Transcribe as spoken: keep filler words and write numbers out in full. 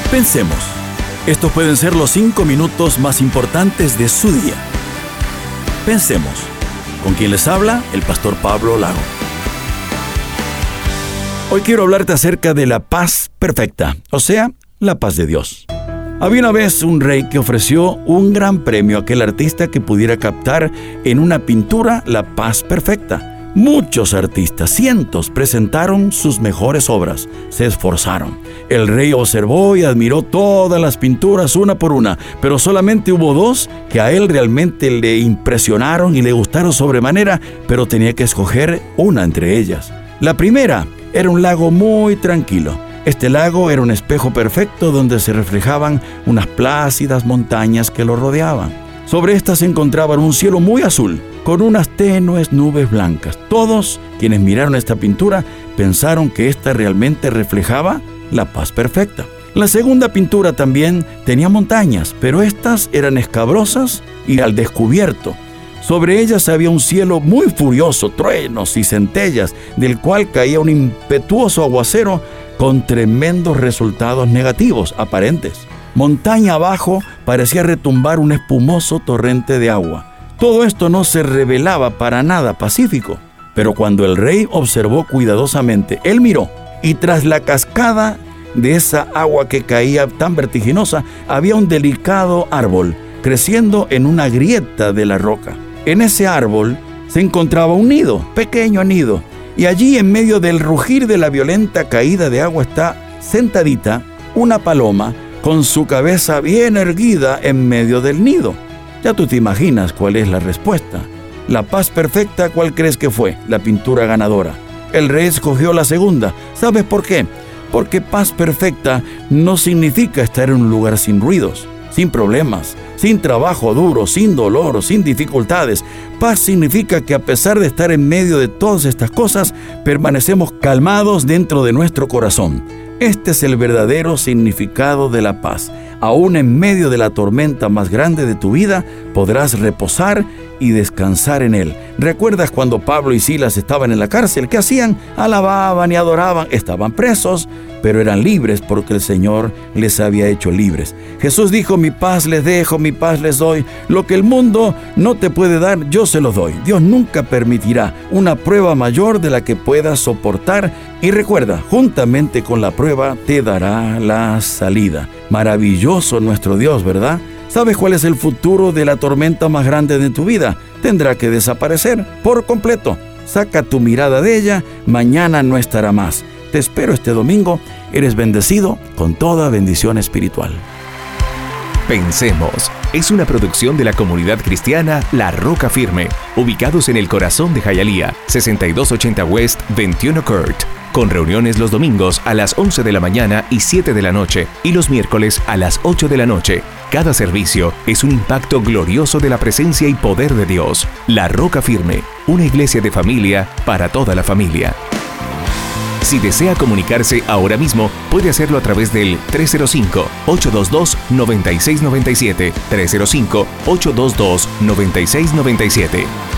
Pensemos. Estos pueden ser los cinco minutos más importantes de su día. Pensemos. ¿Con quién les habla? El pastor Pablo Lago. Hoy quiero hablarte acerca de la paz perfecta, o sea, la paz de Dios. Había una vez un rey que ofreció un gran premio a aquel artista que pudiera captar en una pintura la paz perfecta. Muchos artistas, cientos, presentaron sus mejores obras, se esforzaron. El rey observó y admiró todas las pinturas una por una, pero solamente hubo dos que a él realmente le impresionaron y le gustaron sobremanera, pero tenía que escoger una entre ellas. La primera era un lago muy tranquilo. Este lago era un espejo perfecto donde se reflejaban unas plácidas montañas que lo rodeaban. Sobre estas se encontraba un cielo muy azul, con unas tenues nubes blancas. Todos quienes miraron esta pintura pensaron que esta realmente reflejaba la paz perfecta. La segunda pintura también tenía montañas, pero estas eran escabrosas y al descubierto. Sobre ellas había un cielo muy furioso, truenos y centellas, del cual caía un impetuoso aguacero con tremendos resultados negativos aparentes. Montaña abajo parecía retumbar un espumoso torrente de agua. Todo esto no se revelaba para nada pacífico, pero cuando el rey observó cuidadosamente, él miró, y tras la cascada de esa agua que caía tan vertiginosa, había un delicado árbol creciendo en una grieta de la roca. En ese árbol se encontraba un nido, pequeño nido, y allí en medio del rugir de la violenta caída de agua está sentadita una paloma con su cabeza bien erguida en medio del nido. Ya tú te imaginas cuál es la respuesta. La paz perfecta, ¿cuál crees que fue? La pintura ganadora. El rey escogió la segunda. ¿Sabes por qué? Porque paz perfecta no significa estar en un lugar sin ruidos, sin problemas, sin trabajo duro, sin dolor, sin dificultades. Paz significa que a pesar de estar en medio de todas estas cosas, permanecemos calmados dentro de nuestro corazón. Este es el verdadero significado de la paz. Aún en medio de la tormenta más grande de tu vida, podrás reposar y descansar en Él. ¿Recuerdas cuando Pablo y Silas estaban en la cárcel? ¿Qué hacían? Alababan y adoraban. Estaban presos, pero eran libres porque el Señor les había hecho libres. Jesús dijo: mi paz les dejo, mi paz les doy. Lo que el mundo no te puede dar, yo se lo doy. Dios nunca permitirá una prueba mayor de la que puedas soportar. Y recuerda, juntamente con la prueba te dará la salida. Maravilloso nuestro Dios, ¿verdad? ¿Sabes cuál es el futuro de la tormenta más grande de tu vida? Tendrá que desaparecer por completo. Saca tu mirada de ella, mañana no estará más. Te espero este domingo. Eres bendecido con toda bendición espiritual. Pensemos es una producción de la comunidad cristiana La Roca Firme, ubicados en el corazón de Hialeah, sesenta y dos ochenta West veintiuno Court, con reuniones los domingos a las once de la mañana y siete de la noche y los miércoles a las ocho de la noche. Cada servicio es un impacto glorioso de la presencia y poder de Dios. La Roca Firme, una iglesia de familia para toda la familia. Si desea comunicarse ahora mismo, puede hacerlo a través del tres cero cinco, ocho dos dos, nueve seis nueve siete, tres cero cinco, ocho dos dos, nueve seis nueve siete.